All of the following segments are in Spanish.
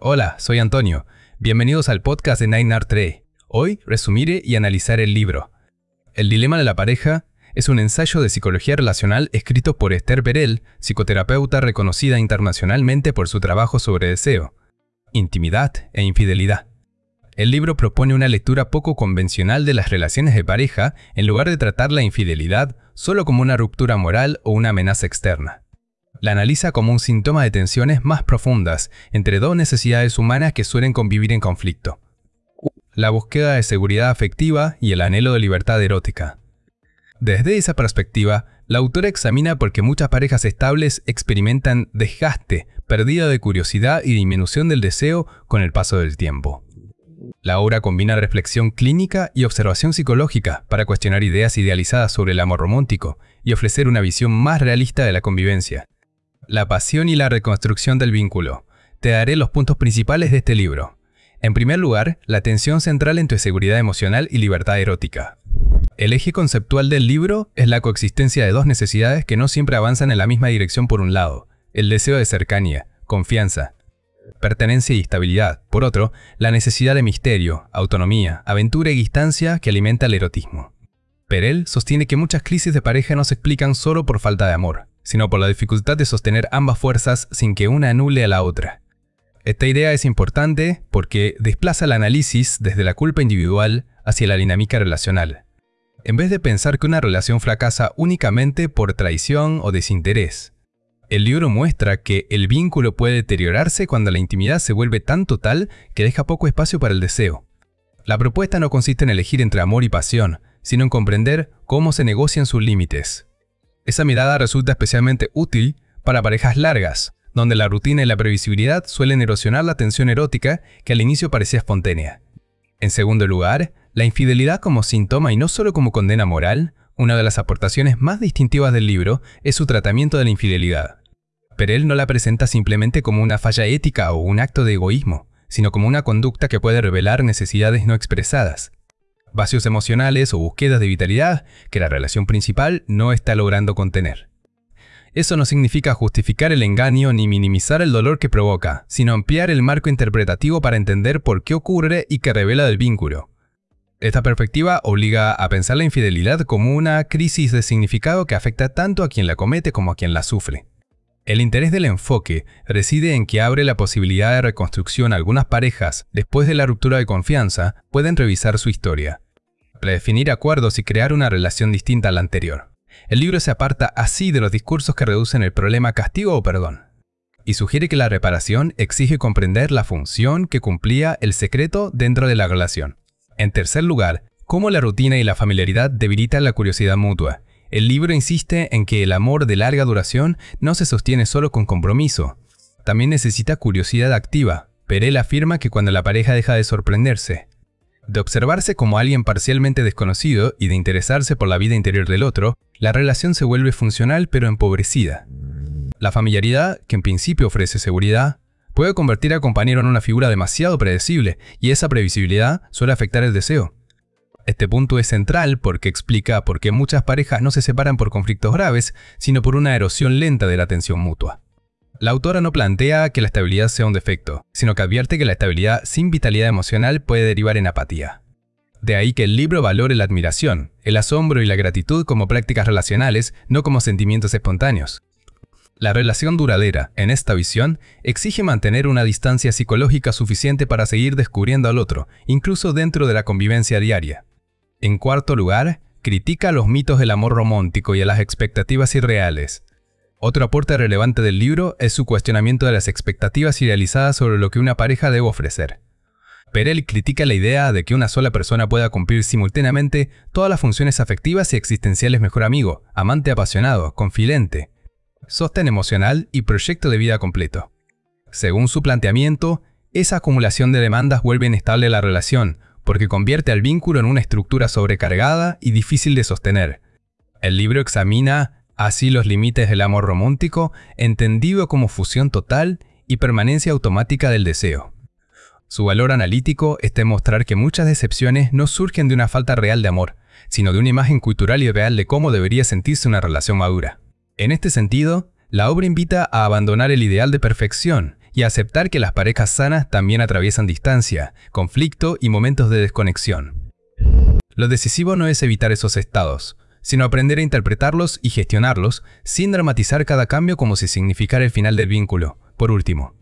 Hola, soy Antonio. Bienvenidos al podcast de Nine Art 3. Hoy resumiré y analizaré el libro. El dilema de la pareja es un ensayo de psicología relacional escrito por Esther Perel, psicoterapeuta reconocida internacionalmente por su trabajo sobre deseo, intimidad e infidelidad. El libro propone una lectura poco convencional de las relaciones de pareja en lugar de tratar la infidelidad solo como una ruptura moral o una amenaza externa. La analiza como un síntoma de tensiones más profundas entre dos necesidades humanas que suelen convivir en conflicto: la búsqueda de seguridad afectiva y el anhelo de libertad erótica. Desde esa perspectiva, la autora examina por qué muchas parejas estables experimentan desgaste, pérdida de curiosidad y disminución del deseo con el paso del tiempo. La obra combina reflexión clínica y observación psicológica para cuestionar ideas idealizadas sobre el amor romántico y ofrecer una visión más realista de la convivencia. La pasión y la reconstrucción del vínculo. Te daré los puntos principales de este libro. En primer lugar, la tensión central entre seguridad emocional y libertad erótica. El eje conceptual del libro es la coexistencia de dos necesidades que no siempre avanzan en la misma dirección. Por un lado, el deseo de cercanía, confianza, pertenencia y estabilidad. Por otro, la necesidad de misterio, autonomía, aventura y distancia que alimenta el erotismo. Perel sostiene que muchas crisis de pareja no se explican solo por falta de amor, sino por la dificultad de sostener ambas fuerzas sin que una anule a la otra. Esta idea es importante porque desplaza el análisis desde la culpa individual hacia la dinámica relacional, en vez de pensar que una relación fracasa únicamente por traición o desinterés. El libro muestra que el vínculo puede deteriorarse cuando la intimidad se vuelve tan total que deja poco espacio para el deseo. La propuesta no consiste en elegir entre amor y pasión, sino en comprender cómo se negocian sus límites. Esa mirada resulta especialmente útil para parejas largas, donde la rutina y la previsibilidad suelen erosionar la tensión erótica que al inicio parecía espontánea. En segundo lugar, la infidelidad como síntoma y no solo como condena moral. Una de las aportaciones más distintivas del libro es su tratamiento de la infidelidad. Perel no la presenta simplemente como una falla ética o un acto de egoísmo, sino como una conducta que puede revelar necesidades no expresadas, vacíos emocionales o búsquedas de vitalidad que la relación principal no está logrando contener. Eso no significa justificar el engaño ni minimizar el dolor que provoca, sino ampliar el marco interpretativo para entender por qué ocurre y qué revela del vínculo. Esta perspectiva obliga a pensar la infidelidad como una crisis de significado que afecta tanto a quien la comete como a quien la sufre. El interés del enfoque reside en que abre la posibilidad de reconstrucción. Algunas parejas, después de la ruptura de confianza, pueden revisar su historia, redefinir acuerdos y crear una relación distinta a la anterior. El libro se aparta así de los discursos que reducen el problema a castigo o perdón, y sugiere que la reparación exige comprender la función que cumplía el secreto dentro de la relación. En tercer lugar, cómo la rutina y la familiaridad debilitan la curiosidad mutua. El libro insiste en que el amor de larga duración no se sostiene solo con compromiso, también necesita curiosidad activa. Perel afirma que cuando la pareja deja de sorprenderse, de observarse como alguien parcialmente desconocido y de interesarse por la vida interior del otro, la relación se vuelve funcional pero empobrecida. La familiaridad, que en principio ofrece seguridad, puede convertir al compañero en una figura demasiado predecible, y esa previsibilidad suele afectar el deseo. Este punto es central porque explica por qué muchas parejas no se separan por conflictos graves, sino por una erosión lenta de la atención mutua. La autora no plantea que la estabilidad sea un defecto, sino que advierte que la estabilidad sin vitalidad emocional puede derivar en apatía. De ahí que el libro valore la admiración, el asombro y la gratitud como prácticas relacionales, no como sentimientos espontáneos. La relación duradera, en esta visión, exige mantener una distancia psicológica suficiente para seguir descubriendo al otro, incluso dentro de la convivencia diaria. En cuarto lugar, critica los mitos del amor romántico y a las expectativas irreales. Otro aporte relevante del libro es su cuestionamiento de las expectativas idealizadas sobre lo que una pareja debe ofrecer. Perel critica la idea de que una sola persona pueda cumplir simultáneamente todas las funciones afectivas y existenciales: mejor amigo, amante apasionado, confidente, sostén emocional y proyecto de vida completo. Según su planteamiento, esa acumulación de demandas vuelve inestable la relación, porque convierte al vínculo en una estructura sobrecargada y difícil de sostener. El libro examina así los límites del amor romántico, entendido como fusión total y permanencia automática del deseo. Su valor analítico está en mostrar que muchas decepciones no surgen de una falta real de amor, sino de una imagen cultural y real de cómo debería sentirse una relación madura. En este sentido, la obra invita a abandonar el ideal de perfección y aceptar que las parejas sanas también atraviesan distancia, conflicto y momentos de desconexión. Lo decisivo no es evitar esos estados, sino aprender a interpretarlos y gestionarlos sin dramatizar cada cambio como si significara el final del vínculo. Por último,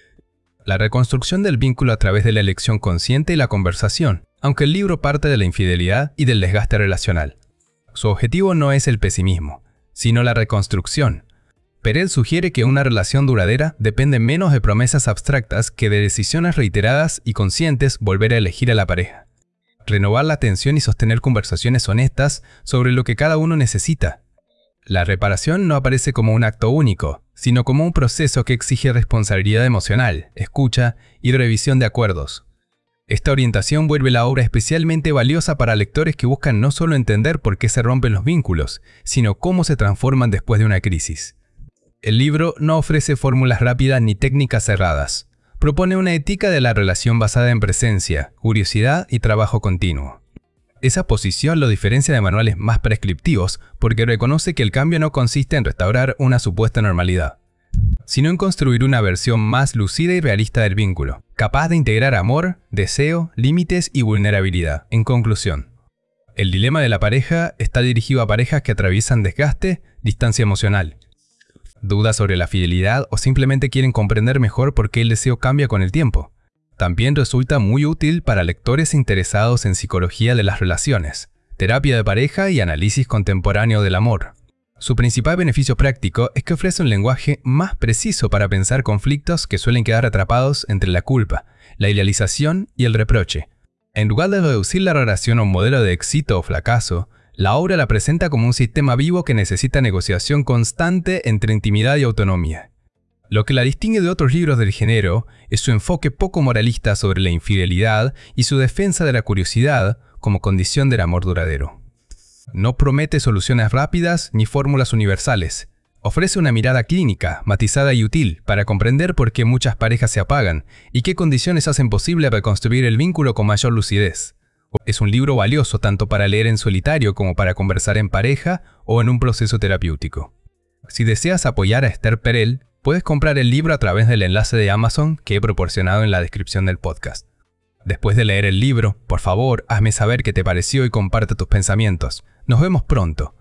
la reconstrucción del vínculo a través de la elección consciente y la conversación, aunque el libro parte de la infidelidad y del desgaste relacional. Su objetivo no es el pesimismo, sino la reconstrucción. Perel sugiere que una relación duradera depende menos de promesas abstractas que de decisiones reiteradas y conscientes volver a elegir a la pareja. Renovar la atención y sostener conversaciones honestas sobre lo que cada uno necesita. La reparación no aparece como un acto único, sino como un proceso que exige responsabilidad emocional, escucha y revisión de acuerdos. Esta orientación vuelve la obra especialmente valiosa para lectores que buscan no solo entender por qué se rompen los vínculos, sino cómo se transforman después de una crisis. El libro no ofrece fórmulas rápidas ni técnicas cerradas. Propone una ética de la relación basada en presencia, curiosidad y trabajo continuo. Esa posición lo diferencia de manuales más prescriptivos porque reconoce que el cambio no consiste en restaurar una supuesta normalidad, sino en construir una versión más lucida y realista del vínculo, capaz de integrar amor, deseo, límites y vulnerabilidad. En conclusión, el dilema de la pareja está dirigido a parejas que atraviesan desgaste, distancia emocional, dudas sobre la fidelidad o simplemente quieren comprender mejor por qué el deseo cambia con el tiempo. También resulta muy útil para lectores interesados en psicología de las relaciones, terapia de pareja y análisis contemporáneo del amor. Su principal beneficio práctico es que ofrece un lenguaje más preciso para pensar conflictos que suelen quedar atrapados entre la culpa, la idealización y el reproche. En lugar de reducir la relación a un modelo de éxito o fracaso, la obra la presenta como un sistema vivo que necesita negociación constante entre intimidad y autonomía. Lo que la distingue de otros libros del género es su enfoque poco moralista sobre la infidelidad y su defensa de la curiosidad como condición del amor duradero. No promete soluciones rápidas ni fórmulas universales. Ofrece una mirada clínica, matizada y útil para comprender por qué muchas parejas se apagan y qué condiciones hacen posible reconstruir el vínculo con mayor lucidez. Es un libro valioso tanto para leer en solitario como para conversar en pareja o en un proceso terapéutico. Si deseas apoyar a Esther Perel, puedes comprar el libro a través del enlace de Amazon que he proporcionado en la descripción del podcast. Después de leer el libro, por favor, hazme saber qué te pareció y comparte tus pensamientos. Nos vemos pronto.